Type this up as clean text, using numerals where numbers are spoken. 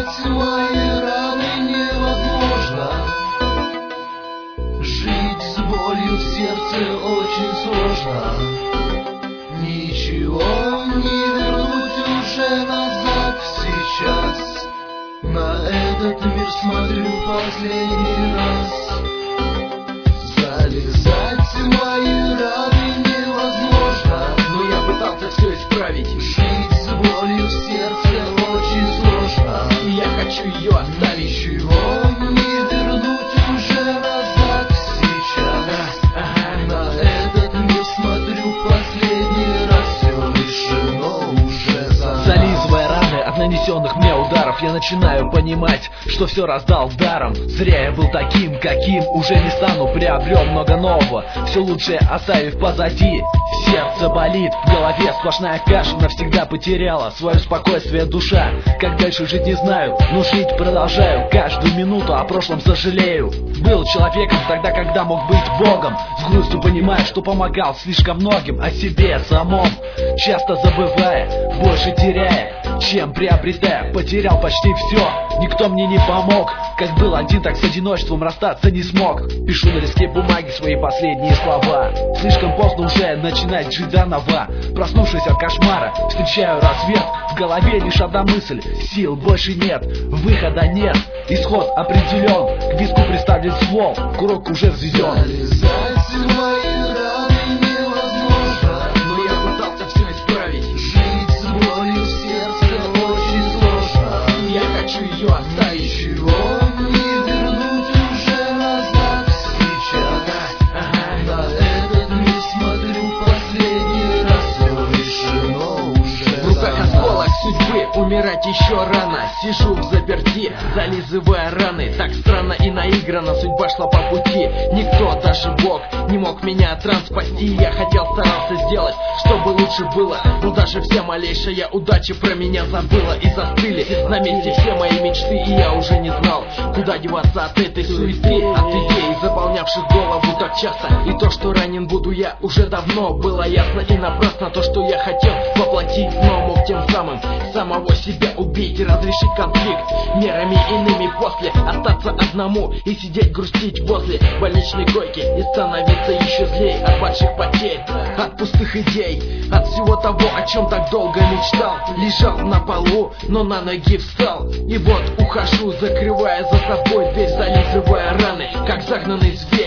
залезать мои раны невозможно. Жить с болью в сердце очень сложно. Ничего не вернуть уже назад сейчас. На этот мир смотрю последний раз. Залезать в мои раны невозможно, но я пытался все исправить. Жить с болью в сердце очень сложно. И я хочу ее оставить. Ничего не вернуть уже назад сейчас. На этот мир смотрю последний раз. Все решено уже за нас. Зализывая раны от нанесенных мне ударов, я начинаю понимать, что все раздал даром. Зря я был таким, каким уже не стану. Приобрел много нового, все лучшее оставив позади. Сердце болит, в голове сплошная каша. Навсегда потеряла свое спокойствие душа. Как дальше жить не знаю, но жить продолжаю. Каждую минуту о прошлом сожалею. Был человеком тогда, когда мог быть Богом. С грустью понимаю, что помогал слишком многим. О себе самом часто забывая, больше теряя, чем приобретая. Потерял почти все, никто мне не помог. Как был один, так с одиночеством расстаться не смог. Пишу на листке бумаги свои последние слова. Слишком поздно уже начинать жить заново. Проснувшись от кошмара, встречаю рассвет. В голове лишь одна мысль: сил больше нет, выхода нет. Исход определен, к виску приставлен ствол, курок уже взведен. Залезать в мои раны невозможно, но я пытался все исправить. Жить с болью в сердце очень сложно. И я хочу ее оставить. Ничего не вернуть уже назад сейчас. На этот мир смотрю последний раз. Все решено уже. В руках осколок судьбы, умирать еще рано. Сижу в заперти, зализывая раны. Так странно и наигранно судьба шла по пути. Никто, даже Бог, не мог меня от ран спасти. Я хотел, старался сделать, чтобы лучше было, но даже вся малейшая удача про меня забыла. И застыли на месте все мои мечты. И я уже не знал, куда деваться от этой суеты, от идей, заполнявших голову так часто. И то, что ранен буду я, уже давно было ясно. И напрасно то, что я хотел воплотить, но мог тем самым самого себя убить и разрешить конфликт мерами иными после. Остаться одному и сидеть грустить возле больничной койки и становиться еще злей от больших потерь, от пустых идей, от всего того, о чем так долго мечтал. Лежал на полу, но на ноги встал. И вот ухожу, закрывая за собой дверь, зализывая раны, как загнанный зверь.